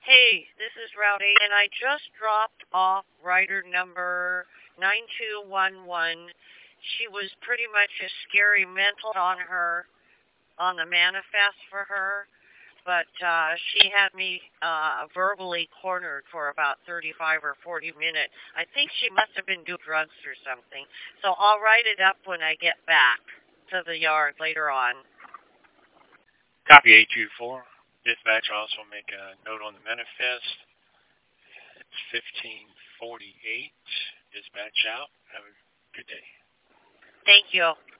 Hey, this is Route 8, and I just dropped off rider number 9211. She was pretty much a scary mental on the manifest for her, but she had me verbally cornered for about 35 or 40 minutes. I think she must have been doing drugs or something. So I'll write it up when I get back to the yard later on. Copy 824. Dispatch also make a note on the manifest. It's 1548. Dispatch out. Have a good day. Thank you.